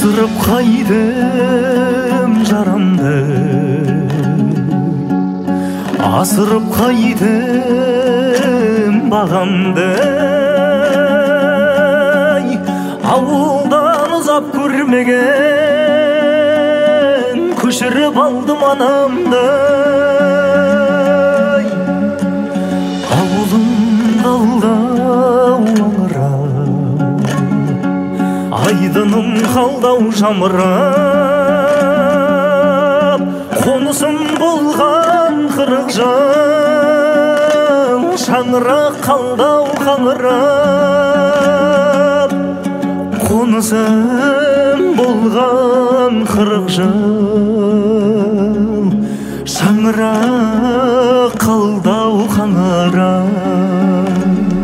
асырып қайдым жарамды, асырып қайдым бағамды. Ауылдан ұзап көрмеген, көшіріп алдым анамды. Ауылым қалдау аңырап, айдыным қалдау жамырап, қонысым болған қырық жыл, шаңырақ қалдау қаңырап. Қонысым болған қырық жыл, шаңырақ қалдау қаңырап.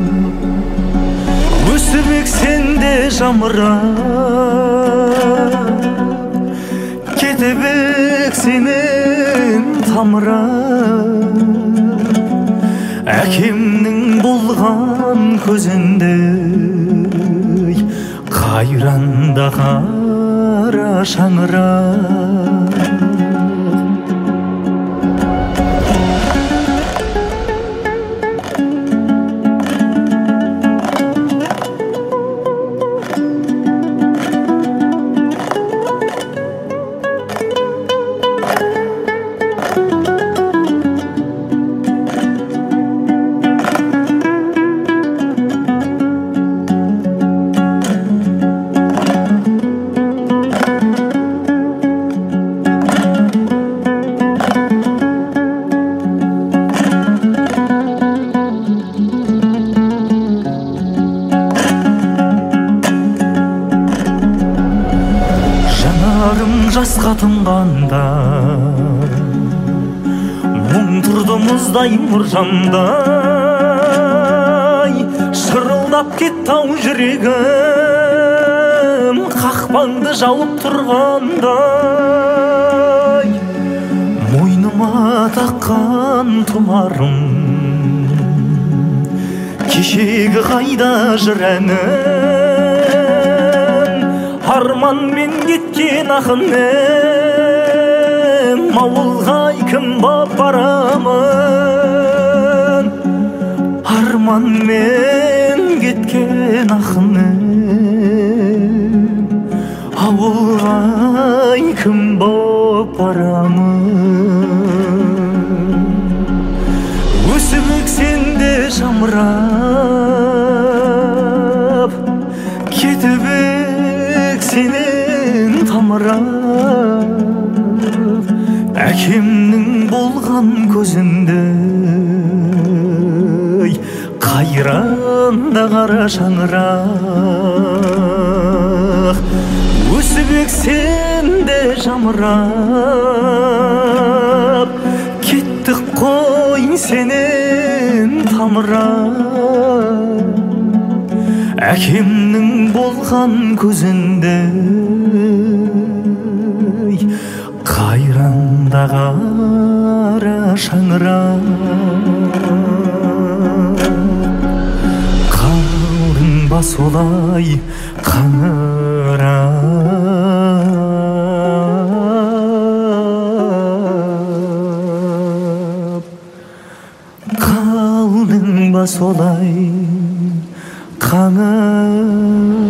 Өсіп ексең де жамырап, кетіп ексенің тамырап. Әкемнің болған көзіндей қайранда қара шаңырақ. Жасқа тұнғанда мұң тұрды мұздай мұржамдай, шырылдап кетті-ау жүрегім қақпаңды жауып тұрғандай. Мойныма таққан тұмарым кешегі қайда жүр әнім, арманмен кеткен ақыным, ауылға кім боп барамын. Арманмен кеткен ақыным, ауылға кім боп барамын. Өсіп өксең де жамырап, кетіп сенен тамырап. Әкемнің болған көзіндей қайранда қара шаңырақ. Өсіп өксең де жамырап, кеттік қой сенен тамырап. Әкемнің болған көзіндей қайранда қара шаңырақ. Қалдың ба солай қаңырап, қалдың ба солай қаңырап.